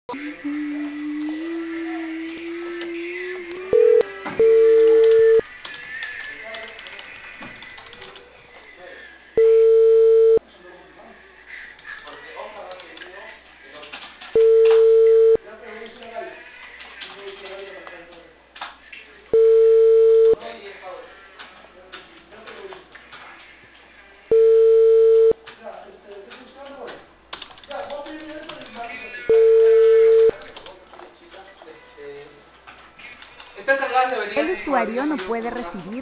Está cargando, venía. El usuario no puede recibir